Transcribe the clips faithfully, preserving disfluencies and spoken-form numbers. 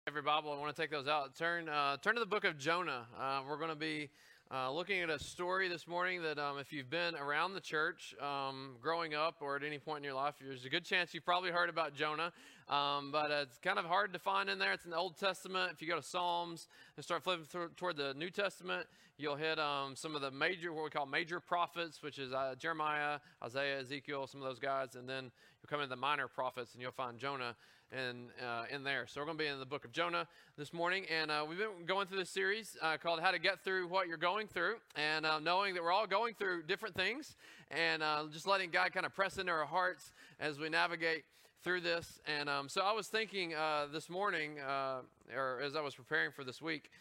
Every Bible, I want to take those out. Turn, uh, turn to the book of Jonah. Uh, we're going to be uh, looking at a story this morning that, um, if you've been around the church um, growing up or at any point in your life, there's a good chance you've probably heard about Jonah. Um, but uh, it's kind of hard to find in there. It's in the Old Testament. If you go to Psalms and start flipping through, toward the New Testament, you'll hit um, some of the major, what we call major prophets, which is uh, Jeremiah, Isaiah, Ezekiel, some of those guys, and then you'll come into the minor prophets and you'll find Jonah in uh, in there. So we're going to be in the book of Jonah this morning, and uh, we've been going through this series uh, called How to Get Through What You're Going Through, and uh, knowing that we're all going through different things, and uh, just letting God kind of press into our hearts as we navigate through this. And um, so I was thinking uh, this morning, uh, or as I was preparing for this week,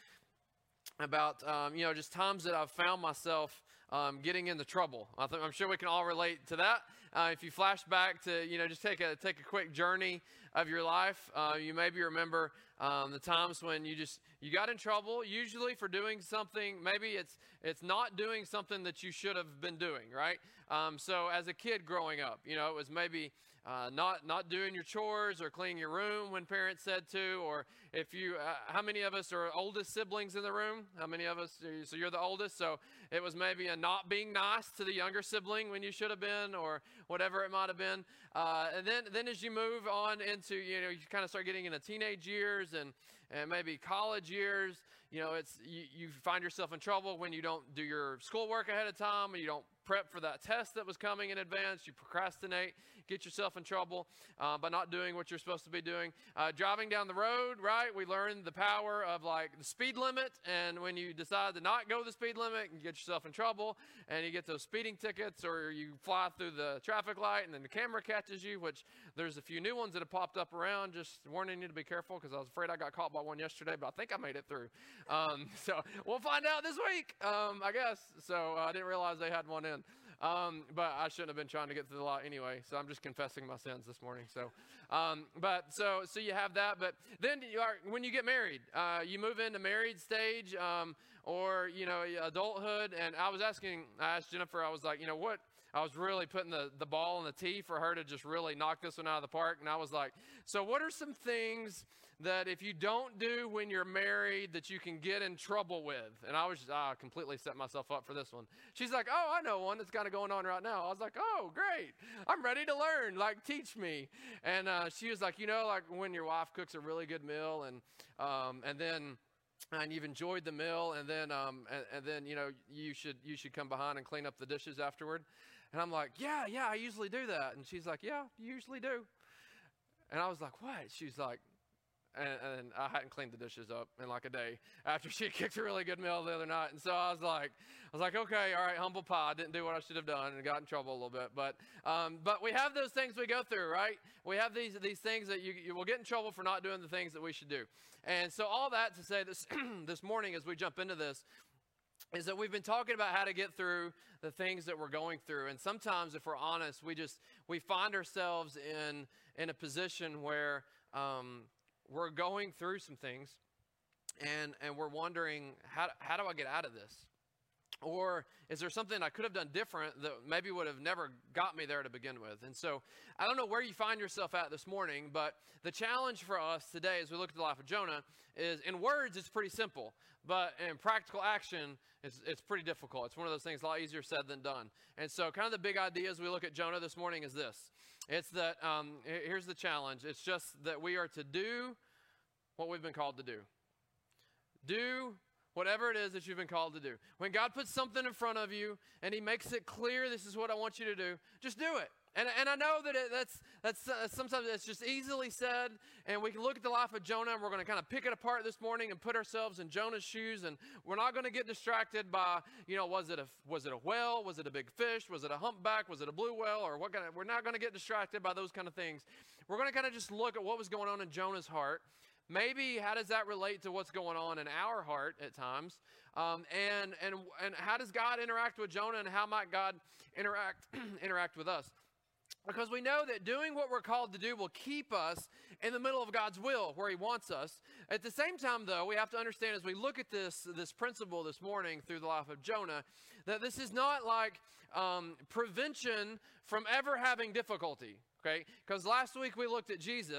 about, um, you know, just times that I've found myself um, getting into trouble. I th- I'm sure we can all relate to that. Uh, if you flash back to, you know, just take a take a quick journey of your life, uh, you maybe remember um, the times when you just, you got in trouble, usually for doing something, maybe it's it's not doing something that you should have been doing, right? Um, so as a kid growing up, you know, it was maybe Uh, not not doing your chores or cleaning your room when parents said to, or if you, uh, how many of us are oldest siblings in the room? How many of us, are you, so you're the oldest, so it was maybe a not being nice to the younger sibling when you should have been, or whatever it might have been. Uh, and then, then as you move on into, you know, you kind of start getting into teenage years and, and maybe college years, you know, it's, you, you find yourself in trouble when you don't do your schoolwork ahead of time, or you don't prep for that test that was coming in advance, you procrastinate, get yourself in trouble uh, by not doing what you're supposed to be doing. Uh, driving down the road, right, we learned the power of like the speed limit, and when you decide to not go the speed limit, you get yourself in trouble, and you get those speeding tickets, or you fly through the traffic light, and then the camera catches you, which there's a few new ones that have popped up around, just warning you to be careful, because I was afraid I got caught by one yesterday, but I think I made it through. Um, so we'll find out this week, um, I guess. So uh, I didn't realize they had one in. Um, but I shouldn't have been trying to get through the law anyway, so I'm just confessing my sins this morning. So, um, but so so you have that. But then you are, when you get married, uh, you move into married stage, um, or you know, adulthood. And I was asking, I asked Jennifer, I was like, you know, what? I was really putting the, the ball in the tee for her to just really knock this one out of the park. And I was like, so what are some things that if you don't do when you're married that you can get in trouble with? And I was just, I completely set myself up for this one. She's like, oh, I know one that's kind of going on right now. I was like, oh, great. I'm ready to learn. Like, teach me. And uh, she was like, you know, like when your wife cooks a really good meal, and um, and then and you've enjoyed the meal, and then um, and, and then you know you should you should come behind and clean up the dishes afterward. And I'm like, yeah, yeah, I usually do that. And she's like, yeah, you usually do. And I was like, what? She's like, and, and I hadn't cleaned the dishes up in like a day after she kicked a really good meal the other night. And so I was like, I was like, okay, all right, humble pie. Didn't do what I should have done and got in trouble a little bit. But um, but we have those things we go through, right? We have these these things that you, you will get in trouble for not doing the things that we should do. And so all that to say this this morning as we jump into this is that we've been talking about how to get through the things that we're going through. And sometimes, if we're honest, we just, we find ourselves in, in a position where um, we're going through some things, and, and we're wondering, how, how do I get out of this? Or is there something I could have done different that maybe would have never got me there to begin with? And so I don't know where you find yourself at this morning, but the challenge for us today as we look at the life of Jonah is, in words, it's pretty simple, but in practical action, it's, it's pretty difficult. It's one of those things a lot easier said than done. And so kind of the big idea as we look at Jonah this morning is this. It's that, um, here's the challenge. It's just that we are to do what we've been called to do. Do whatever it is that you've been called to do. When God puts something in front of you and he makes it clear, this is what I want you to do, just do it. And, and I know that it, that's, that's uh, sometimes it's just easily said, and we can look at the life of Jonah, and we're going to kind of pick it apart this morning and put ourselves in Jonah's shoes, and we're not going to get distracted by, you know, was it a, was it a whale? Was it a big fish? Was it a humpback? Was it a blue whale? Or what kind of, we're not going to get distracted by those kind of things. We're going to kind of just look at what was going on in Jonah's heart. Maybe how does that relate to what's going on in our heart at times? Um, and, and, and how does God interact with Jonah, and how might God interact, interact with us? Because we know that doing what we're called to do will keep us in the middle of God's will, where he wants us. At the same time, though, we have to understand as we look at this, this principle this morning through the life of Jonah, that this is not like um, prevention from ever having difficulty. Okay, because last week we looked at Jesus,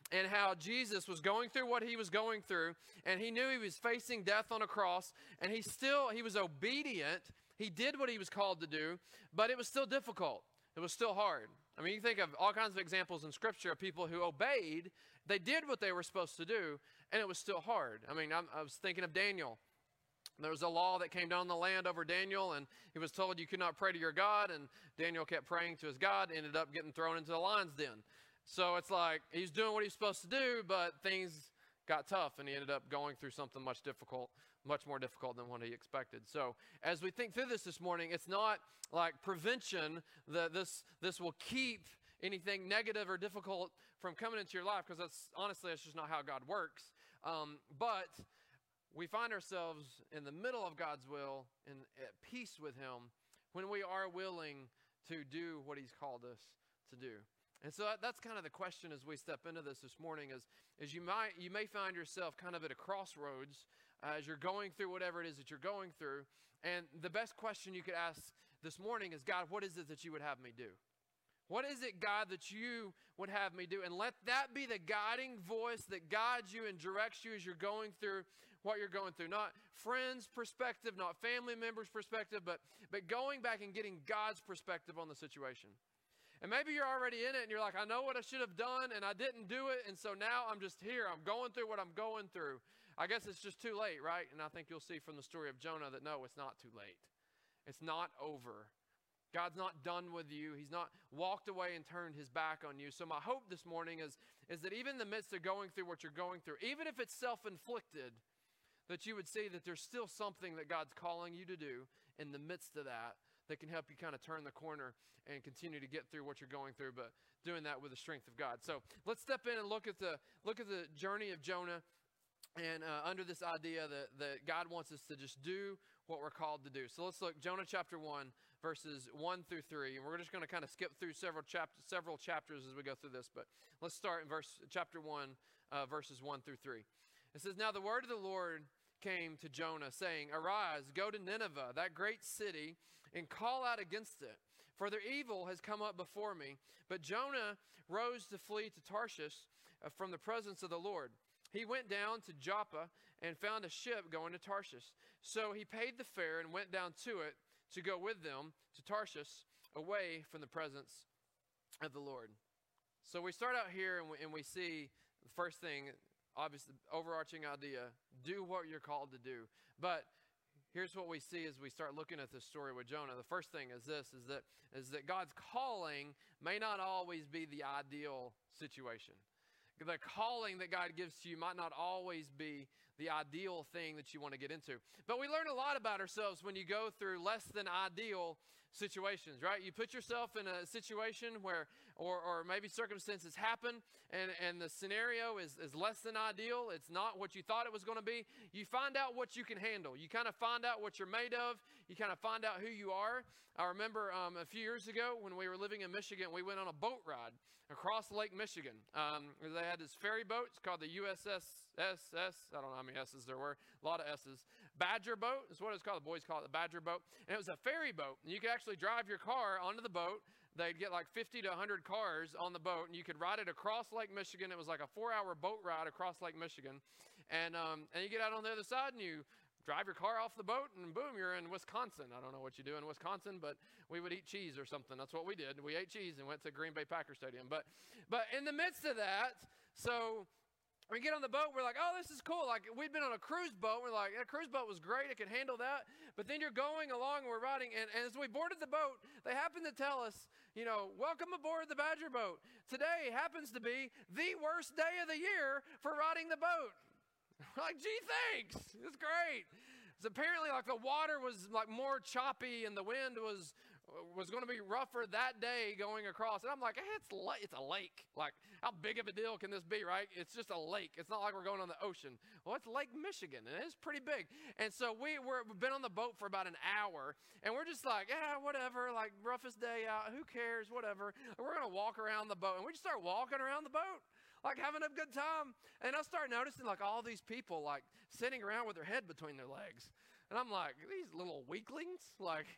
and how Jesus was going through what he was going through, and he knew he was facing death on a cross, and he still, he was obedient. He did what he was called to do, but it was still difficult. It was still hard. I mean, you think of all kinds of examples in Scripture of people who obeyed. They did what they were supposed to do, and it was still hard. I mean, I'm, I was thinking of Daniel. There was a law that came down the land over Daniel, and he was told you could not pray to your God, and Daniel kept praying to his God, ended up getting thrown into the lion's den. So it's like he's doing what he's supposed to do, but things got tough, and he ended up going through something much difficult, much more difficult than what he expected. So as we think through this this morning, it's not like prevention that this this will keep anything negative or difficult from coming into your life, because that's honestly that's just not how God works. Um, but we find ourselves in the middle of God's will and at peace with Him when we are willing to do what He's called us to do. And so that, that's kind of the question as we step into this this morning is, is you might you may find yourself kind of at a crossroads uh, as you're going through whatever it is that you're going through. And the best question you could ask this morning is, God, what is it that you would have me do? What is it, God, that you would have me do? And let that be the guiding voice that guides you and directs you as you're going through what you're going through. Not friends' perspective, not family members' perspective, but, but going back and getting God's perspective on the situation. And maybe you're already in it and you're like, I know what I should have done and I didn't do it, and so now I'm just here. I'm going through what I'm going through. I guess it's just too late, right? And I think you'll see from the story of Jonah that no, it's not too late. It's not over. God's not done with you. He's not walked away and turned his back on you. So my hope this morning is, is that even in the midst of going through what you're going through, even if it's self-inflicted, that you would see that there's still something that God's calling you to do in the midst of that that can help you kind of turn the corner and continue to get through what you're going through, but doing that with the strength of God. So let's step in and look at the look at the journey of Jonah, and uh, under this idea that, that God wants us to just do what we're called to do. So let's look Jonah chapter one, verses one through three, and we're just going to kind of skip through several chapters, several chapters as we go through this. But let's start in verse chapter one, uh, verses one through three. It says, "Now the word of the Lord came to Jonah, saying, Arise, go to Nineveh, that great city, and call out against it, for their evil has come up before me. But Jonah rose to flee to Tarshish uh, from the presence of the Lord. He went down to Joppa and found a ship going to Tarshish. So he paid the fare and went down to it to go with them to Tarshish, away from the presence of the Lord." So we start out here and we, and we see the first thing, obviously, overarching idea, do what you're called to do. But here's what we see as we start looking at this story with Jonah. The first thing is this, is that, is that God's calling may not always be the ideal situation. The calling that God gives to you might not always be the ideal thing that you want to get into. But we learn a lot about ourselves when you go through less than ideal situations, right? You put yourself in a situation where, or, or maybe circumstances happen, and, and the scenario is, is less than ideal. It's not what you thought it was going to be. You find out what you can handle. You kind of find out what you're made of. You kind of find out who you are. I remember um, a few years ago when we were living in Michigan, we went on a boat ride across Lake Michigan. Um, they had this ferry boat. It's called the U S S S S. I don't know how many S's there were. A lot of S's. Badger boat is what it's called. The boys call it the Badger boat. And it was a ferry boat. And you could actually drive your car onto the boat. They'd get like fifty to one hundred cars on the boat, and you could ride it across Lake Michigan. It was like a four-hour boat ride across Lake Michigan. And, um, and you get out on the other side, and you drive your car off the boat, and boom, you're in Wisconsin. I don't know what you do in Wisconsin, but we would eat cheese or something. That's what we did. We ate cheese and went to Green Bay Packer Stadium. But, but in the midst of that, so we get on the boat, we're like, oh, this is cool. Like, we'd been on a cruise boat. We're like, a cruise boat was great. It could handle that. But then you're going along, and we're riding, and, and as we boarded the boat, they happened to tell us, you know, welcome aboard the Badger boat. Today happens to be the worst day of the year for riding the boat. Like, gee, thanks. It's great. It's apparently like the water was like more choppy and the wind was was going to be rougher that day going across. And I'm like, hey, it's, la- it's a lake. Like, how big of a deal can this be, right? It's just a lake. It's not like we're going on the ocean. Well, it's Lake Michigan, and it's pretty big. And so we, we're, we've been on the boat for about an hour, and we're just like, yeah, whatever, like, roughest day out. Who cares? Whatever. And we're going to walk around the boat. And we just start walking around the boat, like having a good time. And I start noticing, like, all these people, like, sitting around with their head between their legs. And I'm like, these little weaklings? Like,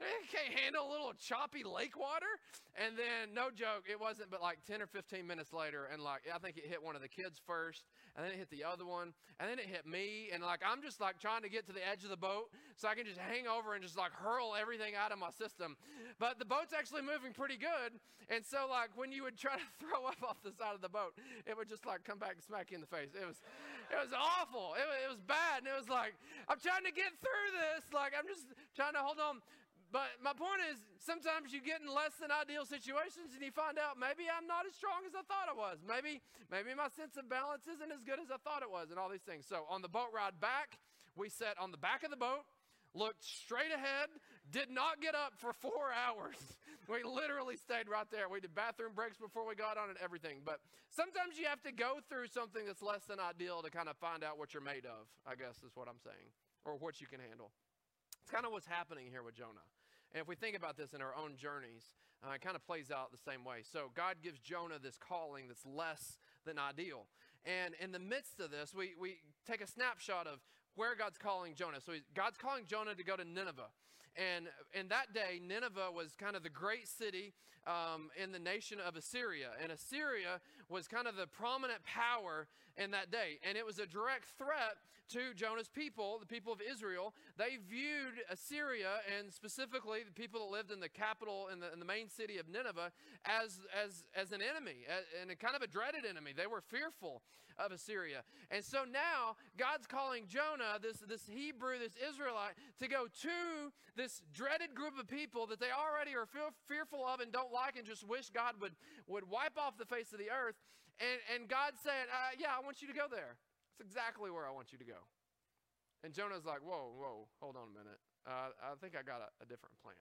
It can't handle a little choppy lake water. And then, no joke, it wasn't but like ten or fifteen minutes later, and like I think it hit one of the kids first, and then it hit the other one, and then it hit me, and like I'm just like trying to get to the edge of the boat so I can just hang over and just like hurl everything out of my system. But the boat's actually moving pretty good, and so like when you would try to throw up off the side of the boat, it would just like come back and smack you in the face. It was, it was awful. It, it was bad, and it was like I'm trying to get through this. Like I'm just trying to hold on. But my point is, sometimes you get in less than ideal situations and you find out maybe I'm not as strong as I thought I was. Maybe, maybe my sense of balance isn't as good as I thought it was, and all these things. So on the boat ride back, we sat on the back of the boat, looked straight ahead, did not get up for four hours. We literally stayed right there. We did bathroom breaks before we got on and everything. But sometimes you have to go through something that's less than ideal to kind of find out what you're made of, I guess is what I'm saying, or what you can handle. It's kind of what's happening here with Jonah. And if we think about this in our own journeys, uh, it kind of plays out the same way. So God gives Jonah this calling that's less than ideal. And in the midst of this, we, we take a snapshot of where God's calling Jonah. So he's, God's calling Jonah to go to Nineveh. And in that day, Nineveh was kind of the great city um, in the nation of Assyria. And Assyria was kind of the prominent power in that day. And it was a direct threat to Jonah's people, the people of Israel. They viewed Assyria, and specifically the people that lived in the capital, in the, in the main city of Nineveh, as, as, as an enemy, and a kind of a dreaded enemy. They were fearful of Assyria. And so now God's calling Jonah, this, this Hebrew, this Israelite, to go to this dreaded group of people that they already are feel, fearful of and don't like and just wish God would, would wipe off the face of the earth. And, and God's saying, uh, yeah, I want you to go there. That's exactly where I want you to go. And Jonah's like, whoa, whoa, hold on a minute. Uh, I think I got a, a different plan.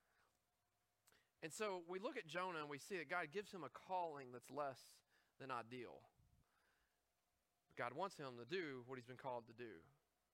And so we look at Jonah and we see that God gives him a calling that's less than ideal. God wants him to do what he's been called to do.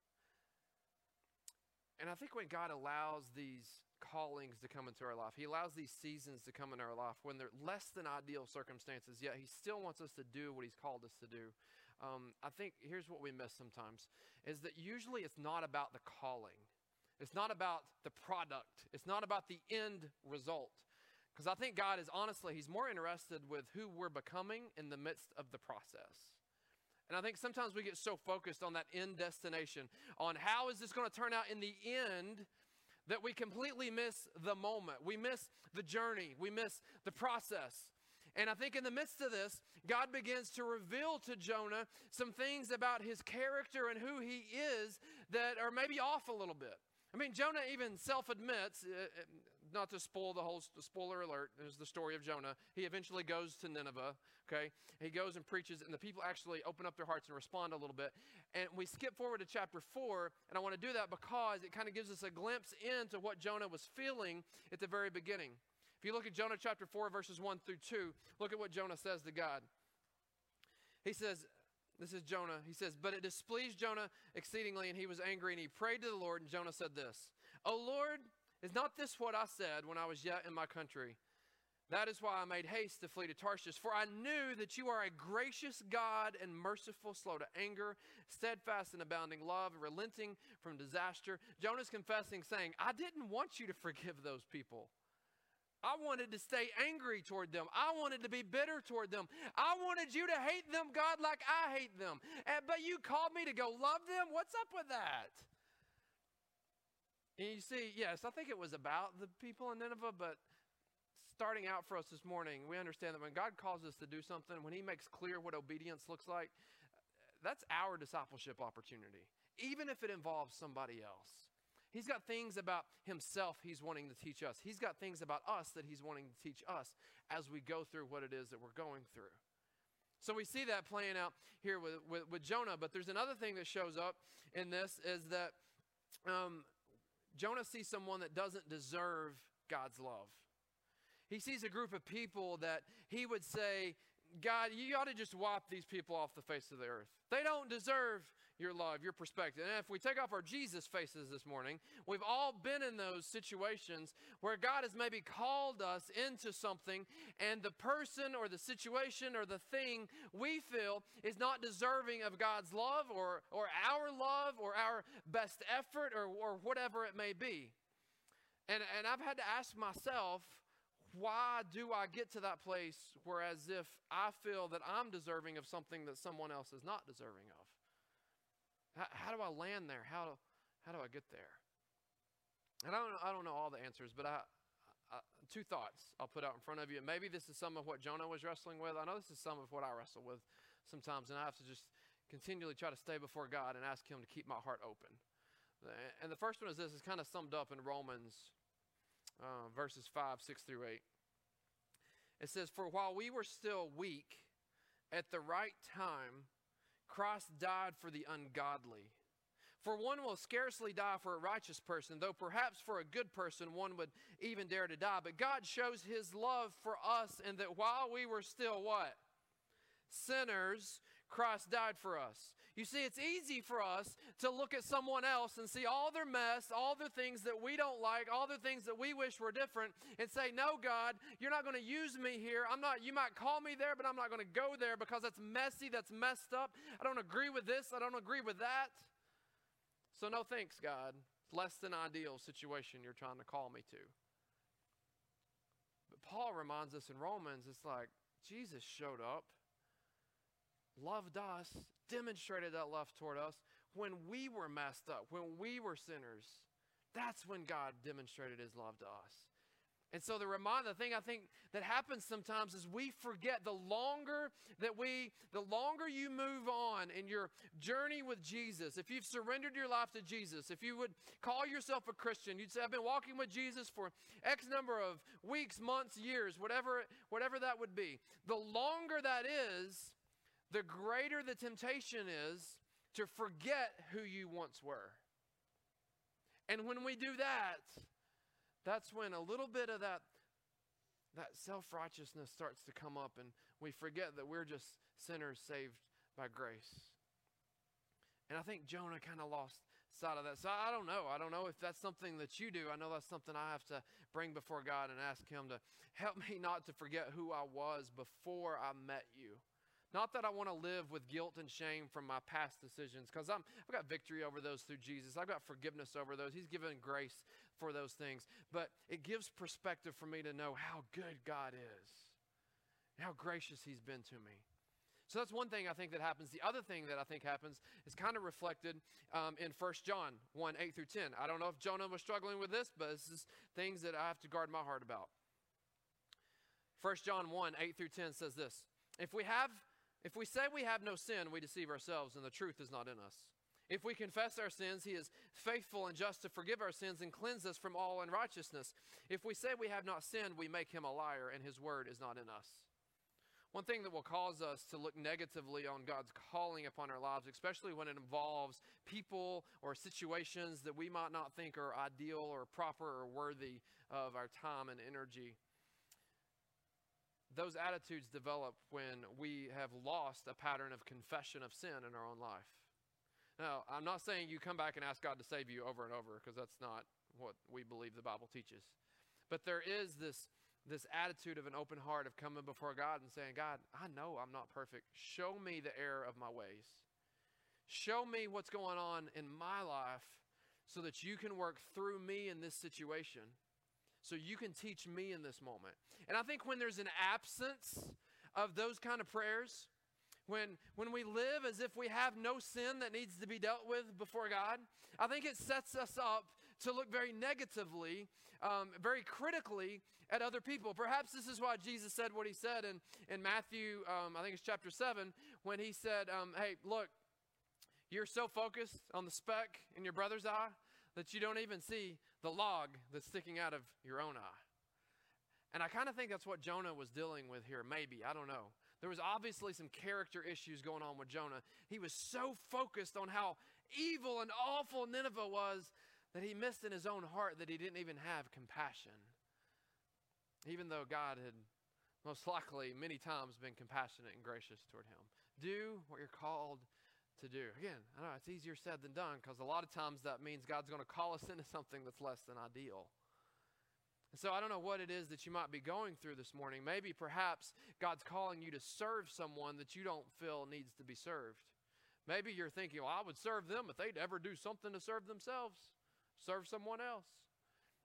And I think when God allows these callings to come into our life, he allows these seasons to come into our life when they're less than ideal circumstances, yet he still wants us to do what he's called us to do. Um, I think here's what we miss sometimes, is that usually it's not about the calling. It's not about the product. It's not about the end result. Because I think God is honestly, he's more interested with who we're becoming in the midst of the process. And I think sometimes we get so focused on that end destination, on how is this going to turn out in the end, that we completely miss the moment. We miss the journey. We miss the process. And I think in the midst of this, God begins to reveal to Jonah some things about his character and who he is that are maybe off a little bit. I mean, Jonah even self-admits, uh, not to spoil the whole, spoiler alert, there's the story of Jonah. He eventually goes to Nineveh, okay? He goes and preaches, and the people actually open up their hearts and respond a little bit. And we skip forward to chapter four, and I want to do that because it kind of gives us a glimpse into what Jonah was feeling at the very beginning. If you look at Jonah chapter four, verses one through two, look at what Jonah says to God. He says, this is Jonah. He says, but it displeased Jonah exceedingly, and he was angry, and he prayed to the Lord, and Jonah said this, O Lord, is not this what I said when I was yet in my country? That is why I made haste to flee to Tarshish, for I knew that you are a gracious God and merciful, slow to anger, steadfast and abounding love, and relenting from disaster. Jonah's confessing, saying, I didn't want you to forgive those people. I wanted to stay angry toward them. I wanted to be bitter toward them. I wanted you to hate them, God, like I hate them. And, but you called me to go love them? What's up with that? And you see, yes, I think it was about the people in Nineveh, but starting out for us this morning, we understand that when God calls us to do something, when he makes clear what obedience looks like, that's our discipleship opportunity, even if it involves somebody else. He's got things about himself he's wanting to teach us. He's got things about us that he's wanting to teach us as we go through what it is that we're going through. So we see that playing out here with, with, with Jonah. But there's another thing that shows up in this is that um, Jonah sees someone that doesn't deserve God's love. He sees a group of people that he would say, God, you ought to just wipe these people off the face of the earth. They don't deserve your love, your perspective. And if we take off our Jesus faces this morning, we've all been in those situations where God has maybe called us into something, and the person or the situation or the thing we feel is not deserving of God's love or, or our love or our best effort or, or whatever it may be. And, and I've had to ask myself, why do I get to that place where as if I feel that I'm deserving of something that someone else is not deserving of? How, how do I land there? How do, how do I get there? And I don't know, I don't know all the answers, but I, I, two thoughts I'll put out in front of you. Maybe this is some of what Jonah was wrestling with. I know this is some of what I wrestle with sometimes, and I have to just continually try to stay before God and ask him to keep my heart open. And the first one is this. It's kind of summed up in Romans uh, verses five, six through eight. It says, "For while we were still weak, at the right time, Christ died for the ungodly. For one will scarcely die for a righteous person, though perhaps for a good person one would even dare to die. But God shows his love for us in that while we were still what? Sinners, Christ died for us." You see, it's easy for us to look at someone else and see all their mess, all the things that we don't like, all the things that we wish were different, and say, "No, God, you're not going to use me here. I'm not, you might call me there, but I'm not going to go there because that's messy, that's messed up. I don't agree with this, I don't agree with that. So no thanks, God. It's less than ideal situation you're trying to call me to." But Paul reminds us in Romans, it's like Jesus showed up, loved us, demonstrated that love toward us when we were messed up, when we were sinners. That's when God demonstrated his love to us. And so the reminder, the thing I think that happens sometimes is we forget the longer that we, the longer you move on in your journey with Jesus, if you've surrendered your life to Jesus, if you would call yourself a Christian, you'd say, "I've been walking with Jesus for X number of weeks, months, years," whatever, whatever that would be. The longer that is, the greater the temptation is to forget who you once were. And when we do that, that's when a little bit of that, that self-righteousness starts to come up, and we forget that we're just sinners saved by grace. And I think Jonah kind of lost sight of that. So I don't know. I don't know if that's something that you do. I know that's something I have to bring before God and ask him to help me not to forget who I was before I met you. Not that I want to live with guilt and shame from my past decisions, because I'm I've got victory over those through Jesus. I've got forgiveness over those. He's given grace for those things. But it gives perspective for me to know how good God is, how gracious he's been to me. So that's one thing I think that happens. The other thing that I think happens is kind of reflected um, in First John one, eight through ten. I don't know if Jonah was struggling with this, but this is things that I have to guard my heart about. First John one, eight through ten says this: If we have If we say we have no sin, we deceive ourselves, and the truth is not in us. If we confess our sins, he is faithful and just to forgive our sins and cleanse us from all unrighteousness. If we say we have not sinned, we make him a liar, and his word is not in us. One thing that will cause us to look negatively on God's calling upon our lives, especially when it involves people or situations that we might not think are ideal or proper or worthy of our time and energy, those attitudes develop when we have lost a pattern of confession of sin in our own life. Now, I'm not saying you come back and ask God to save you over and over, because that's not what we believe the Bible teaches. But there is this, this attitude of an open heart of coming before God and saying, "God, I know I'm not perfect. Show me the error of my ways. Show me what's going on in my life so that you can work through me in this situation. So you can teach me in this moment." And I think when there's an absence of those kind of prayers, when, when we live as if we have no sin that needs to be dealt with before God, I think it sets us up to look very negatively, um, very critically at other people. Perhaps this is why Jesus said what he said in, in Matthew, um, I think it's chapter seven, when he said, um, "Hey, look, you're so focused on the speck in your brother's eye that you don't even see the log that's sticking out of your own eye." And I kind of think that's what Jonah was dealing with here, maybe. I don't know. There was obviously some character issues going on with Jonah. He was so focused on how evil and awful Nineveh was that he missed in his own heart that he didn't even have compassion, even though God had most likely many times been compassionate and gracious toward him. Do what you're called to do. Again, I know it's easier said than done, because a lot of times that means God's going to call us into something that's less than ideal. And so I don't know what it is that you might be going through this morning. Maybe perhaps God's calling you to serve someone that you don't feel needs to be served. Maybe you're thinking, "Well, I would serve them if they'd ever do something to serve themselves. Serve someone else."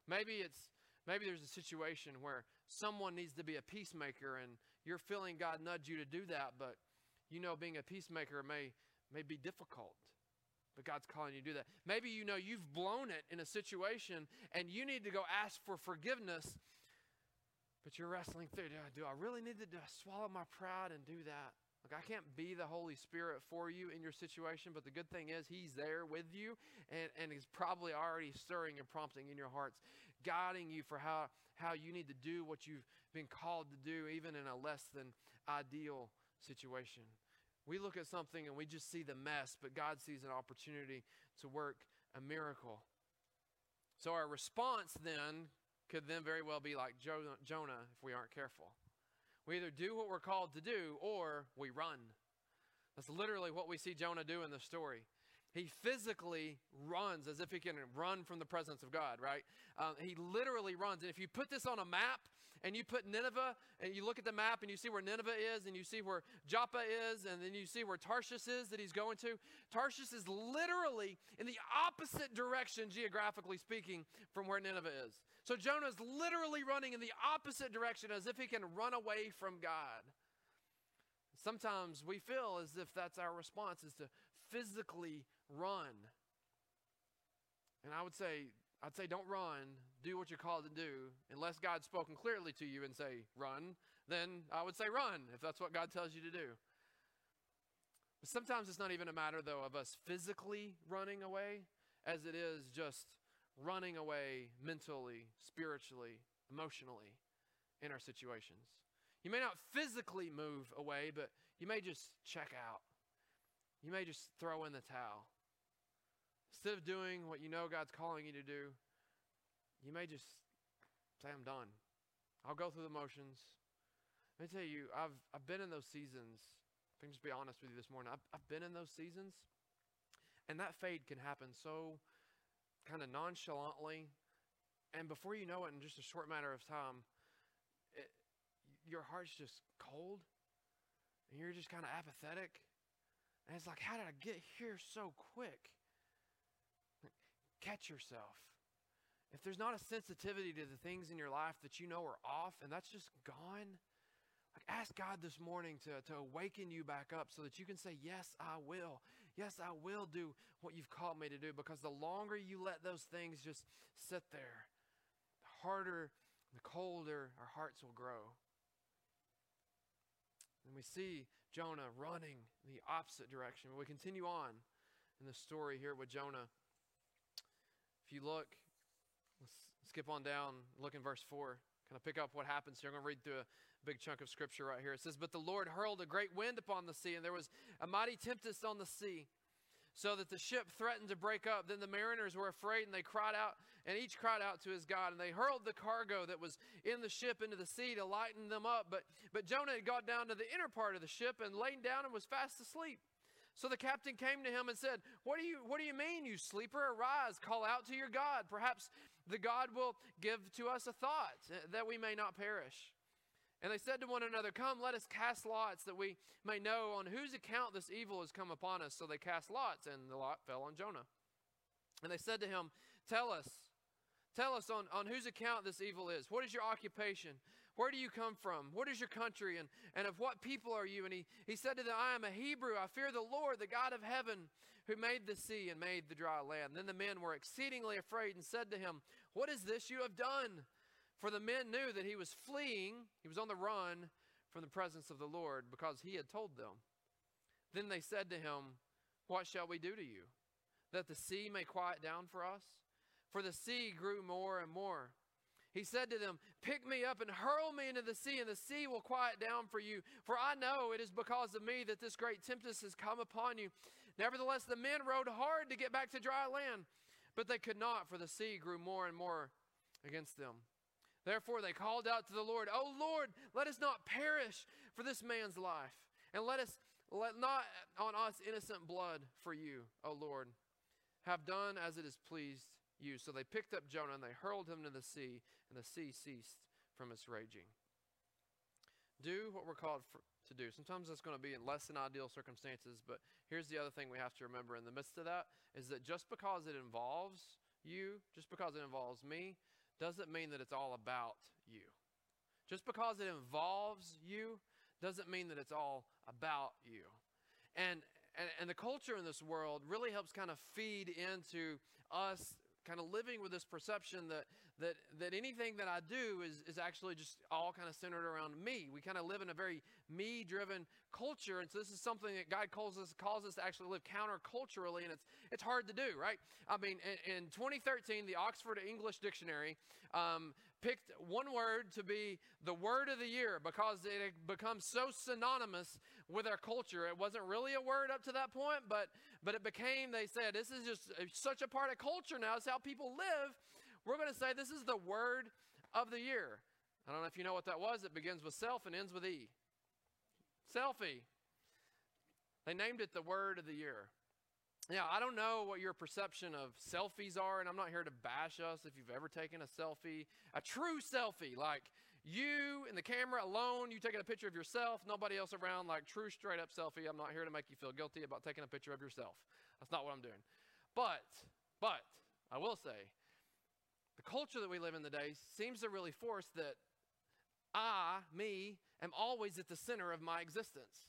Maybe it's maybe there's a situation where someone needs to be a peacemaker and you're feeling God nudge you to do that, but you know being a peacemaker may, may be difficult. But God's calling you to do that. Maybe you know you've blown it in a situation and you need to go ask for forgiveness, but you're wrestling through, do I, do I really need to do I swallow my pride and do that? Like, I can't be the Holy Spirit for you in your situation, but the good thing is He's there with you and, and He's probably already stirring and prompting in your hearts, guiding you for how, how you need to do what you've been called to do, even in a less than ideal situation. We look at something and we just see the mess, but God sees an opportunity to work a miracle. So our response then could then very well be like Jonah if we aren't careful. We either do what we're called to do or we run. That's literally what we see Jonah do in the story. He physically runs as if he can run from the presence of God, right? Um, he literally runs. And if you put this on a map and you put Nineveh and you look at the map and you see where Nineveh is and you see where Joppa is and then you see where Tarshish is that he's going to, Tarshish is literally in the opposite direction, geographically speaking, from where Nineveh is. So Jonah is literally running in the opposite direction as if he can run away from God. Sometimes we feel as if that's our response, is to physically run. And I would say, I'd say don't run. Do what you're called to do. Unless God's spoken clearly to you and say run, then I would say run if that's what God tells you to do. But sometimes it's not even a matter, though, of us physically running away as it is just running away mentally, spiritually, emotionally in our situations. You may not physically move away, but you may just check out. You may just throw in the towel. Instead of doing what you know God's calling you to do, you may just say, I'm done. I'll go through the motions. Let me tell you, I've, I've been in those seasons. If I can just be honest with you this morning. I've, I've been in those seasons, and that fade can happen so kind of nonchalantly, and before you know it, in just a short matter of time, it, your heart's just cold, and you're just kind of apathetic, and it's like, how did I get here so quick? Catch yourself. If there's not a sensitivity to the things in your life that you know are off, and that's just gone, like ask God this morning to, to awaken you back up so that you can say, yes, I will. Yes, I will do what you've called me to do, because the longer you let those things just sit there, the harder, the colder our hearts will grow. And we see Jonah running in the opposite direction. We continue on in the story here with Jonah. If you look, let's skip on down, look in verse four, kind of pick up what happens here. I'm going to read through a big chunk of scripture right here. It says, but the Lord hurled a great wind upon the sea, and there was a mighty tempest on the sea, so that the ship threatened to break up. Then the mariners were afraid, and they cried out, and each cried out to his God, and they hurled the cargo that was in the ship into the sea to lighten them up. But, but Jonah had got down to the inner part of the ship and lain down and was fast asleep. So the captain came to him and said, what do you, what do you mean, you sleeper? Arise, call out to your God. Perhaps the God will give to us a thought, that we may not perish. And they said to one another, come, let us cast lots, that we may know on whose account this evil has come upon us. So they cast lots, and the lot fell on Jonah. And they said to him, tell us, tell us on, on whose account this evil is. What is your occupation? Where do you come from? What is your country? And, and of what people are you? And he, he said to them, I am a Hebrew. I fear the Lord, the God of heaven, who made the sea and made the dry land. Then the men were exceedingly afraid and said to him, what is this you have done? For the men knew that he was fleeing, he was on the run from the presence of the Lord, because he had told them. Then they said to him, what shall we do to you, that the sea may quiet down for us? For the sea grew more and more. He said to them, pick me up and hurl me into the sea, and the sea will quiet down for you. For I know it is because of me that this great tempest has come upon you. Nevertheless, the men rowed hard to get back to dry land, but they could not, for the sea grew more and more against them. Therefore they called out to the Lord, O Lord, let us not perish for this man's life, and let us let not on us innocent blood for you, O Lord, have done as it has pleased you. So they picked up Jonah, and they hurled him into the sea, and the sea ceased from its raging. Do what we're called for, to do. Sometimes that's going to be in less than ideal circumstances, but here's the other thing we have to remember in the midst of that, is that just because it involves you, just because it involves me, doesn't mean that it's all about you. Just because it involves you doesn't mean that it's all about you. And, and, and the culture in this world really helps kind of feed into us kind of living with this perception that that that anything that I do is is actually just all kind of centered around me. We kind of live in a very me-driven culture, and so this is something that God calls us calls us to actually live counterculturally, and it's it's hard to do, right? I mean, in, in twenty thirteen, the Oxford English Dictionary um, picked one word to be the word of the year because it had become so synonymous with our culture. It wasn't really a word up to that point, but but it became, they said, this is just such a part of culture now. It's how people live. We're going to say this is the word of the year. I don't know if you know what that was. It begins with self and ends with E. Selfie. They named it the word of the year. Now, I don't know what your perception of selfies are, and I'm not here to bash us if you've ever taken a selfie. A true selfie, like you and the camera alone, you taking a picture of yourself, nobody else around, like true straight up selfie. I'm not here to make you feel guilty about taking a picture of yourself. That's not what I'm doing. But, but, I will say, the culture that we live in today seems to really force that I, me, am always at the center of my existence.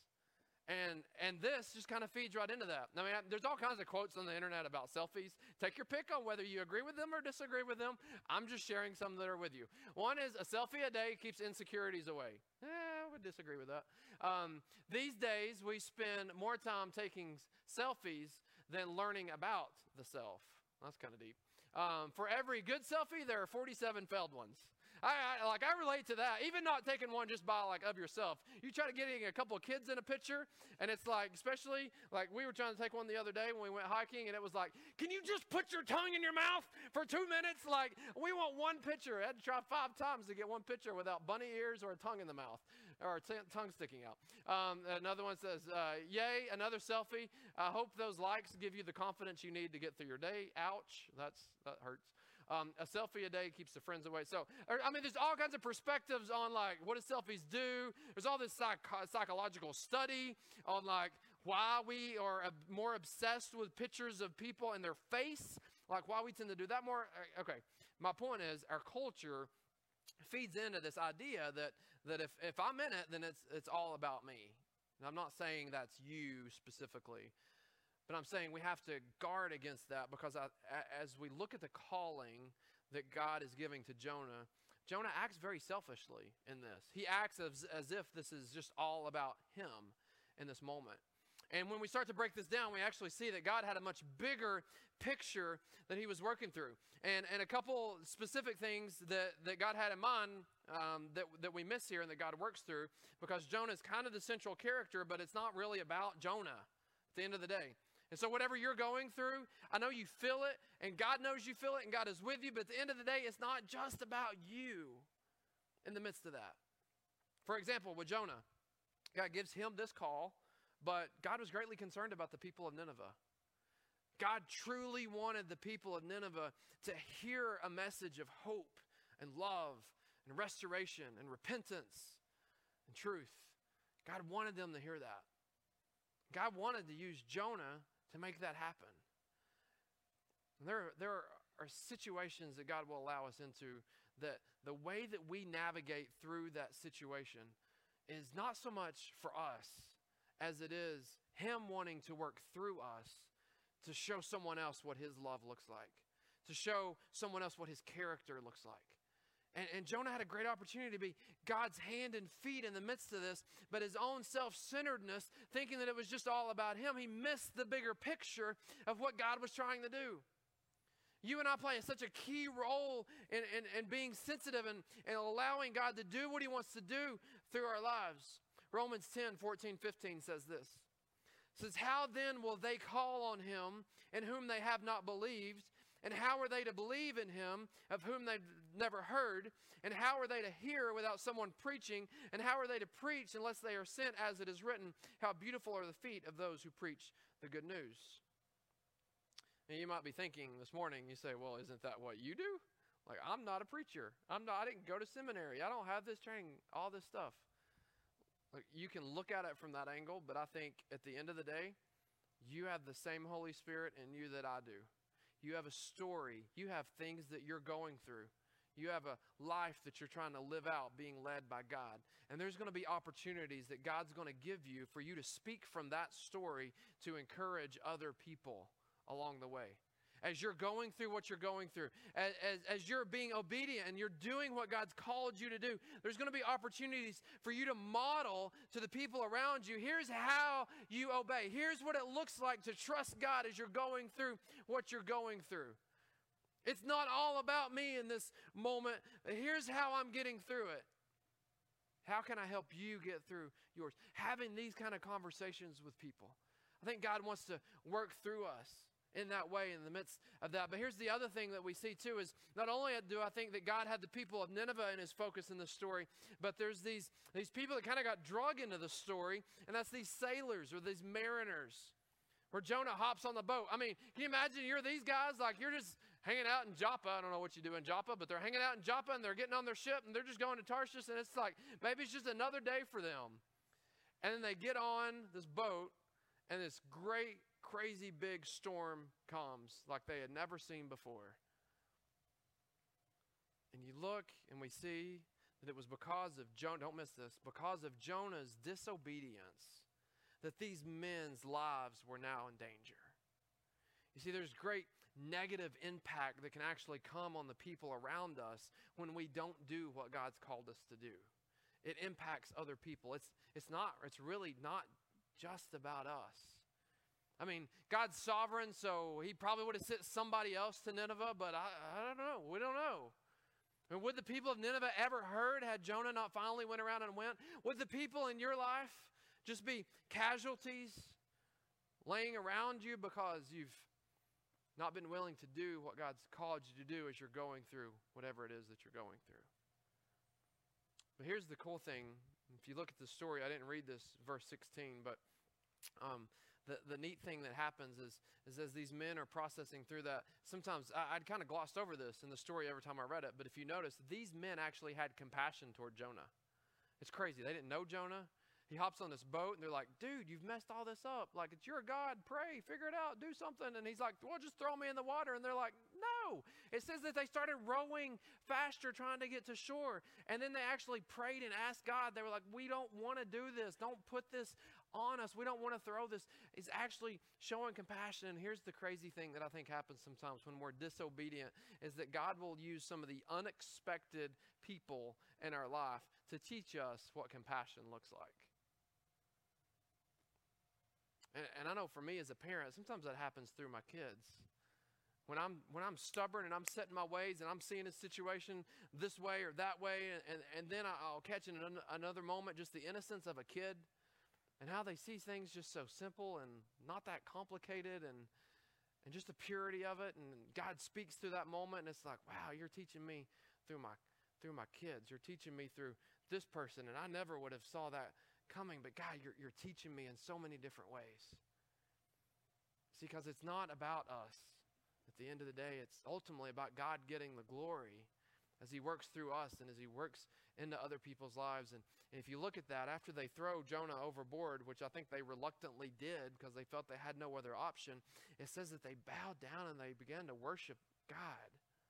And and this just kind of feeds right into that. I mean, I, there's all kinds of quotes on the internet about selfies. Take your pick on whether you agree with them or disagree with them. I'm just sharing some that are with you. One is a selfie a day keeps insecurities away. Eh, I would disagree with that. Um, these days, we spend more time taking selfies than learning about the self. That's kind of deep. Um, for every good selfie, there are forty-seven failed ones. I, I like I relate to that. Even not taking one just by like of yourself. You try to getting a couple of kids in a picture, and it's like, especially like we were trying to take one the other day when we went hiking, and it was like, can you just put your tongue in your mouth for two minutes? Like we want one picture. I had to try five times to get one picture without bunny ears or a tongue in the mouth or a t- tongue sticking out. Um, another one says, uh, "Yay, another selfie. I hope those likes give you the confidence you need to get through your day." Ouch, that's that hurts. Um, a selfie a day keeps the friends away. So, I mean, there's all kinds of perspectives on, like, what do selfies do? There's all this psych- psychological study on, like, why we are uh, more obsessed with pictures of people and their face, like, why we tend to do that more. Okay, my point is our culture feeds into this idea that that if, if I'm in it, then it's it's all about me. And I'm not saying that's you specifically. But I'm saying we have to guard against that because I, as we look at the calling that God is giving to Jonah, Jonah acts very selfishly in this. He acts as, as if this is just all about him in this moment. And when we start to break this down, we actually see that God had a much bigger picture that he was working through. And, and a couple specific things that, that God had in mind um, that, that we miss here and that God works through, because Jonah is kind of the central character, but it's not really about Jonah at the end of the day. And so whatever you're going through, I know you feel it, and God knows you feel it, and God is with you, but at the end of the day, it's not just about you in the midst of that. For example, with Jonah, God gives him this call, but God was greatly concerned about the people of Nineveh. God truly wanted the people of Nineveh to hear a message of hope and love and restoration and repentance and truth. God wanted them to hear that. God wanted to use Jonah to make that happen. And there, there are situations that God will allow us into that the way that we navigate through that situation is not so much for us as it is him wanting to work through us to show someone else what his love looks like, to show someone else what his character looks like. And, and Jonah had a great opportunity to be God's hand and feet in the midst of this, but his own self-centeredness, thinking that it was just all about him, he missed the bigger picture of what God was trying to do. You and I play such a key role in, in, in being sensitive and, and allowing God to do what he wants to do through our lives. Romans ten, fourteen, fifteen says this. It says, how then will they call on him in whom they have not believed? And how are they to believe in him of whom they've never heard? And how are they to hear without someone preaching? And how are they to preach unless they are sent, as it is written, how beautiful are the feet of those who preach the good news? And you might be thinking this morning, you say, well, isn't that what you do? Like, I'm not a preacher. I'm not, I didn't go to seminary. I don't have this training, all this stuff. Like, you can look at it from that angle, but I think at the end of the day, you have the same Holy Spirit in you that I do. You have a story. You have things that you're going through. You have a life that you're trying to live out being led by God. And there's going to be opportunities that God's going to give you for you to speak from that story to encourage other people along the way. As you're going through what you're going through, as, as, as you're being obedient and you're doing what God's called you to do, there's going to be opportunities for you to model to the people around you. Here's how you obey. Here's what it looks like to trust God as you're going through what you're going through. It's not all about me in this moment. Here's how I'm getting through it. How can I help you get through yours? Having these kind of conversations with people. I think God wants to work through us in that way in the midst of that. But here's the other thing that we see too is not only do I think that God had the people of Nineveh in his focus in the story, but there's these, these people that kind of got drug into the story, and that's these sailors or these mariners. Where Jonah hops on the boat. I mean, can you imagine you're these guys, like you're just hanging out in Joppa. I don't know what you do in Joppa, but they're hanging out in Joppa and they're getting on their ship and they're just going to Tarshish, and it's like, maybe it's just another day for them. And then they get on this boat and this great, crazy big storm comes like they had never seen before. And you look and we see that it was because of Jonah, don't miss this, because of Jonah's disobedience that these men's lives were now in danger. You see, there's great negative impact that can actually come on the people around us when we don't do what God's called us to do. It impacts other people. It's, it's not, it's really not just about us. I mean, God's sovereign, so he probably would have sent somebody else to Nineveh, but I, I don't know. We don't know. And would the people of Nineveh ever heard had Jonah not finally went around and went? Would the people in your life just be casualties laying around you because you've not been willing to do what God's called you to do as you're going through whatever it is that you're going through? But here's the cool thing. If you look at the story, I didn't read this, verse sixteen, but um, the, the neat thing that happens is, is as these men are processing through that, sometimes I, I'd kind of glossed over this in the story every time I read it, but if you notice, these men actually had compassion toward Jonah. It's crazy. They didn't know Jonah. He hops on this boat, and they're like, dude, you've messed all this up. Like, it's your God. Pray. Figure it out. Do something. And he's like, well, just throw me in the water. And they're like, no. It says that they started rowing faster trying to get to shore. And then they actually prayed and asked God. They were like, we don't want to do this. Don't put this on us. We don't want to throw this. It's actually showing compassion. And here's the crazy thing that I think happens sometimes when we're disobedient is that God will use some of the unexpected people in our life to teach us what compassion looks like. And, and I know for me as a parent, sometimes that happens through my kids. When I'm when I'm stubborn and I'm set in my ways and I'm seeing a situation this way or that way, and, and, and then I'll catch in an, another moment just the innocence of a kid and how they see things just so simple and not that complicated, and and just the purity of it. And God speaks through that moment, and it's like, wow, you're teaching me through my through my kids. You're teaching me through this person, and I never would have saw that coming, but God, you're, you're teaching me in so many different ways. See, because it's not about us. At the end of the day, it's ultimately about God getting the glory as he works through us and as he works into other people's lives. And, and if you look at that, after they throw Jonah overboard, which I think they reluctantly did because they felt they had no other option, it says that they bowed down and they began to worship God.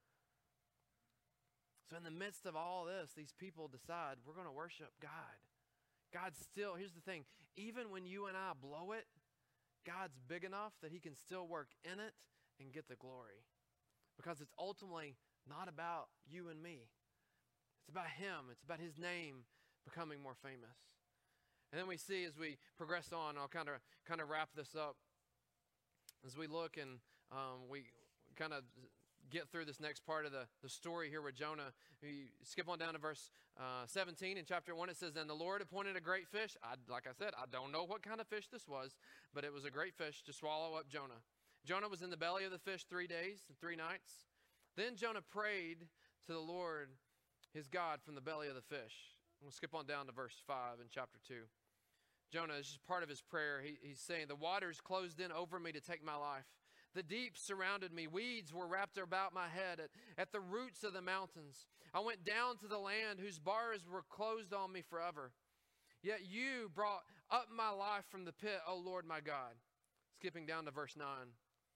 So in the midst of all this, these people decide, we're going to worship God. God's still, here's the thing, even when you and I blow it, God's big enough that he can still work in it and get the glory. Because it's ultimately not about you and me. It's about him. It's about his name becoming more famous. And then we see as we progress on, I'll kind of kind of wrap this up. As we look and um, we kind of get through this next part of the, the story here with Jonah. You skip on down to verse uh, seventeen in chapter one. It says, and the Lord appointed a great fish. I, like I said, I don't know what kind of fish this was, but it was a great fish to swallow up Jonah. Jonah was in the belly of the fish three days and three nights. Then Jonah prayed to the Lord his God from the belly of the fish. We'll skip on down to verse five in chapter two. Jonah, this is part of his prayer. He, he's saying, the waters closed in over me to take my life. The deep surrounded me. Weeds were wrapped about my head at, at the roots of the mountains. I went down to the land whose bars were closed on me forever. Yet you brought up my life from the pit, O Lord my God. Skipping down to verse nine.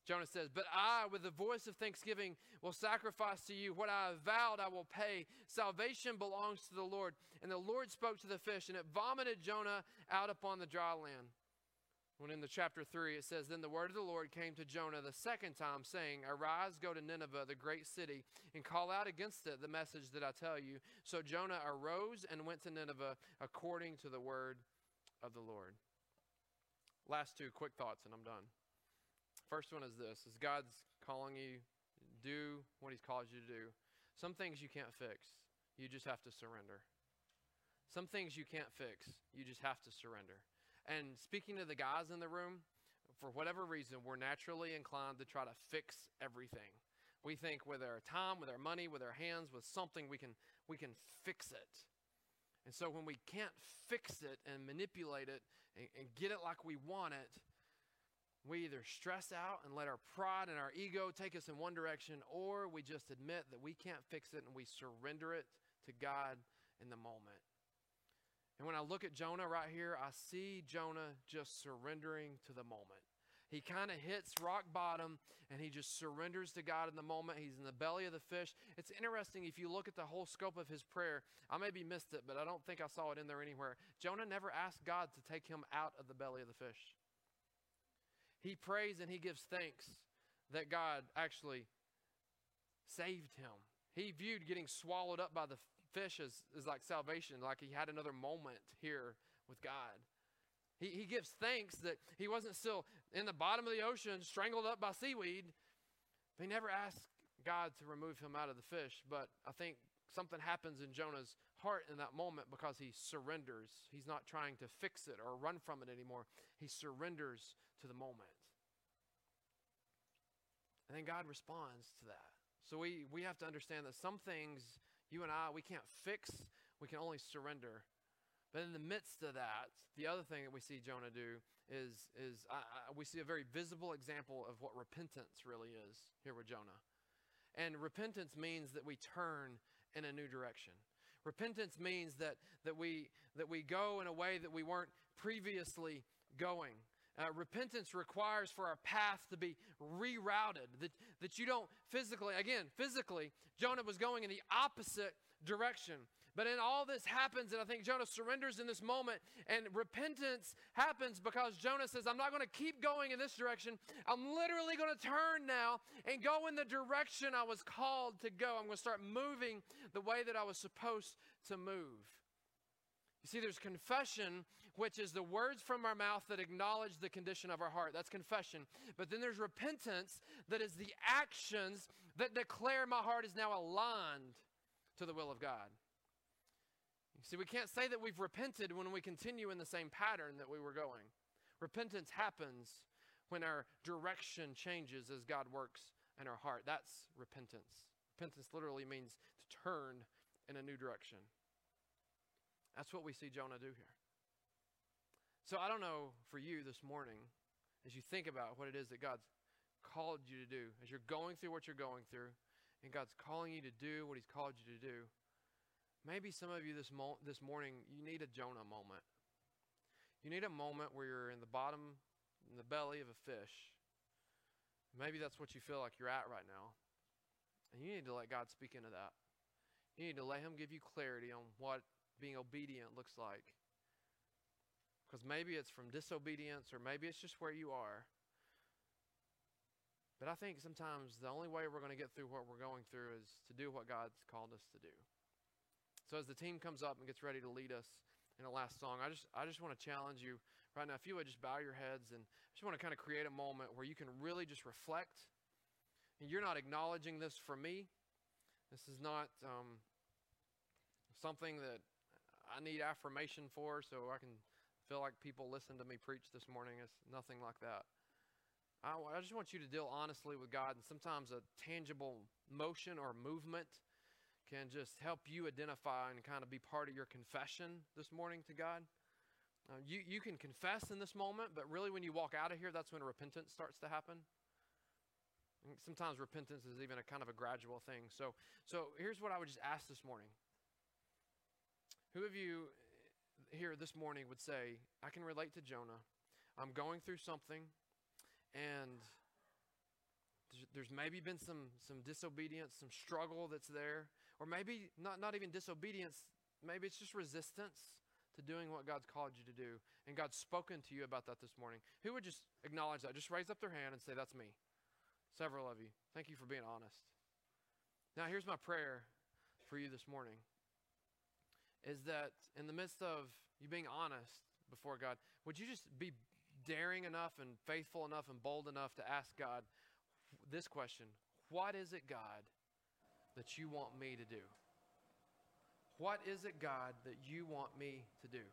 Jonah says, but I, with the voice of thanksgiving, will sacrifice to you. What I have vowed, I will pay. Salvation belongs to the Lord. And the Lord spoke to the fish, and it vomited Jonah out upon the dry land. When in the chapter three, it says, then the word of the Lord came to Jonah the second time, saying, arise, go to Nineveh, the great city, and call out against it the message that I tell you. So Jonah arose and went to Nineveh according to the word of the Lord. Last two quick thoughts, and I'm done. First one is this, is God's calling you to do what he's called you to do. Some things you can't fix. You just have to surrender. Some things you can't fix. You just have to surrender. And speaking to the guys in the room, for whatever reason, we're naturally inclined to try to fix everything. We think with our time, with our money, with our hands, with something, we can, we can fix it. And so when we can't fix it and manipulate it and, and get it like we want it, we either stress out and let our pride and our ego take us in one direction, or we just admit that we can't fix it and we surrender it to God in the moment. And when I look at Jonah right here, I see Jonah just surrendering to the moment. He kind of hits rock bottom and he just surrenders to God in the moment. He's in the belly of the fish. It's interesting if you look at the whole scope of his prayer. I maybe missed it, but I don't think I saw it in there anywhere. Jonah never asked God to take him out of the belly of the fish. He prays and he gives thanks that God actually saved him. He viewed getting swallowed up by the fish as, as like salvation, like he had another moment here with God. He, he gives thanks that he wasn't still in the bottom of the ocean strangled up by seaweed. He never asked God to remove him out of the fish, but I think something happens in Jonah's heart in that moment because he surrenders. He's not trying to fix it or run from it anymore. He surrenders to the moment. And then God responds to that. So we, we have to understand that some things you and I, we can't fix, we can only surrender. But in the midst of that, the other thing that we see Jonah do is, is I, I, we see a very visible example of what repentance really is here with Jonah. And repentance means that we turn in a new direction. Repentance means that, that, we, that we go in a way that we weren't previously going. Uh, repentance requires for our path to be rerouted, that, that you don't physically, again, physically, Jonah was going in the opposite direction. But in all this happens, and I think Jonah surrenders in this moment, and repentance happens because Jonah says, I'm not going to keep going in this direction. I'm literally going to turn now and go in the direction I was called to go. I'm going to start moving the way that I was supposed to move. You see, there's confession, which is the words from our mouth that acknowledge the condition of our heart. That's confession. But then there's repentance, that is the actions that declare my heart is now aligned to the will of God. You see, we can't say that we've repented when we continue in the same pattern that we were going. Repentance happens when our direction changes as God works in our heart. That's repentance. Repentance literally means to turn in a new direction. That's what we see Jonah do here. So I don't know for you this morning, as you think about what it is that God's called you to do, as you're going through what you're going through, and God's calling you to do what he's called you to do, maybe some of you this, mo- this morning, you need a Jonah moment. You need a moment where you're in the bottom, in the belly of a fish. Maybe that's what you feel like you're at right now. And you need to let God speak into that. You need to let him give you clarity on what being obedient looks like. Because maybe it's from disobedience, or maybe it's just where you are. But I think sometimes the only way we're going to get through what we're going through is to do what God's called us to do. So as the team comes up and gets ready to lead us in the last song, I just I just want to challenge you right now. If you would just bow your heads, and I just want to kind of create a moment where you can really just reflect. And you're not acknowledging this from me. This is not um, something that I need affirmation for so I can feel like people listen to me preach this morning. It's nothing like that. I, I just want you to deal honestly with God, and sometimes a tangible motion or movement can just help you identify and kind of be part of your confession this morning to God. Uh, you, you can confess in this moment, but really when you walk out of here, that's when repentance starts to happen. And sometimes repentance is even a kind of a gradual thing. So, so here's what I would just ask this morning. Who of you here this morning would say, I can relate to Jonah. I'm going through something, and there's maybe been some, some disobedience, some struggle that's there, or maybe not, not even disobedience, maybe it's just resistance to doing what God's called you to do, and God's spoken to you about that this morning. Who would just acknowledge that? Just raise up their hand and say, that's me. Several of you. Thank you for being honest. Now, here's my prayer for you this morning, is that in the midst of you being honest before God, would you just be daring enough and faithful enough and bold enough to ask God this question: what is it, God, that you want me to do? What is it, God, that you want me to do?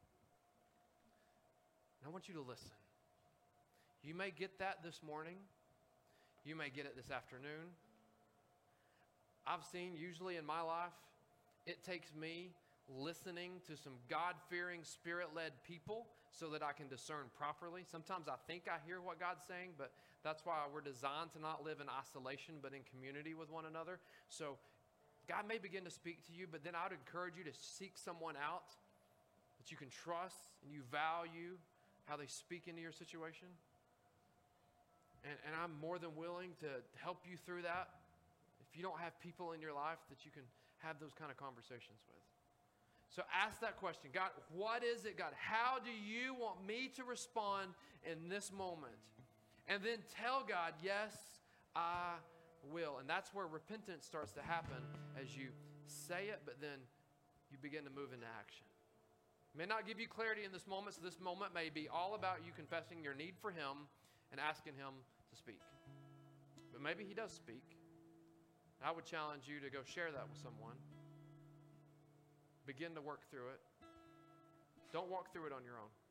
And I want you to listen. You may get that this morning. You may get it this afternoon. I've seen, usually in my life, it takes me listening to some God-fearing, Spirit-led people so that I can discern properly. Sometimes I think I hear what God's saying, but that's why we're designed to not live in isolation, but in community with one another. So God may begin to speak to you, but then I would encourage you to seek someone out that you can trust and you value how they speak into your situation. And, and I'm more than willing to help you through that if you don't have people in your life that you can have those kind of conversations with. So ask that question: God, what is it, God? How do you want me to respond in this moment? And then tell God, yes, I will. And that's where repentance starts to happen, as you say it, but then you begin to move into action. It may not give you clarity in this moment, so this moment may be all about you confessing your need for Him and asking Him to speak. But maybe He does speak. I would challenge you to go share that with someone. Begin to work through it. Don't walk through it on your own.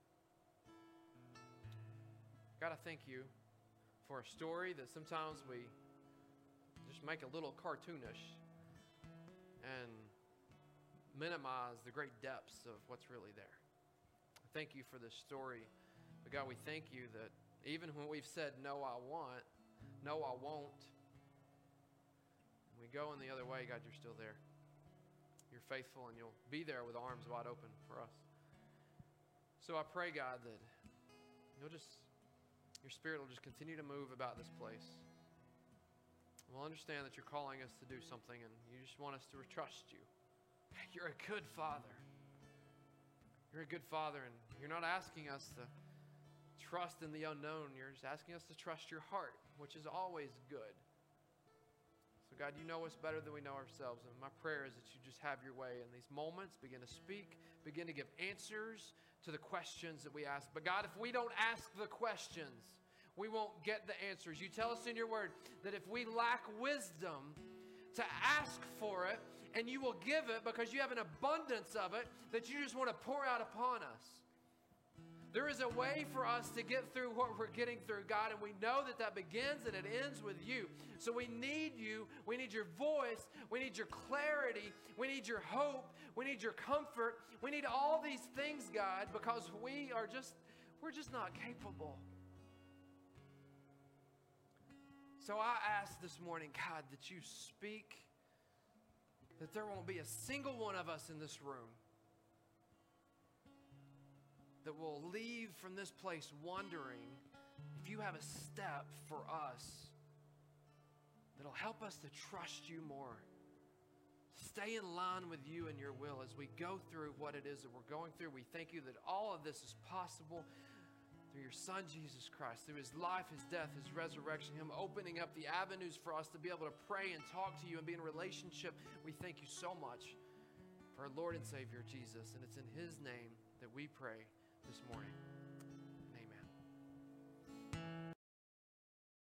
God, I thank you for a story that sometimes we just make a little cartoonish and minimize the great depths of what's really there. Thank you for this story. But God, we thank you that even when we've said, no, I want, no, I won't, and we go in the other way, God, you're still there. You're faithful, and you'll be there with arms wide open for us. So I pray, God, that you'll just, your Spirit will just continue to move about this place. We'll understand that you're calling us to do something, and you just want us to trust you. You're a good Father. You're a good Father, and you're not asking us to trust in the unknown. You're just asking us to trust your heart, which is always good. So God, you know us better than we know ourselves, and my prayer is that you just have your way in these moments. Begin to speak, begin to give answers to the questions that we ask. But God, if we don't ask the questions, we won't get the answers. You tell us in your word that if we lack wisdom, to ask for it, and you will give it because you have an abundance of it that you just want to pour out upon us. There is a way for us to get through what we're getting through, God, and we know that that begins and it ends with you. So we need you. We need your voice. We need your clarity. We need your hope. We need your comfort. We need all these things, God, because we are just, we're just not capable. So I ask this morning, God, that you speak, that there won't be a single one of us in this room that will leave from this place wondering if you have a step for us that'll help us to trust you more. Stay in line with you and your will as we go through what it is that we're going through. We thank you that all of this is possible through your Son, Jesus Christ, through his life, his death, his resurrection, him opening up the avenues for us to be able to pray and talk to you and be in relationship. We thank you so much for our Lord and Savior, Jesus, and it's in his name that we pray this morning.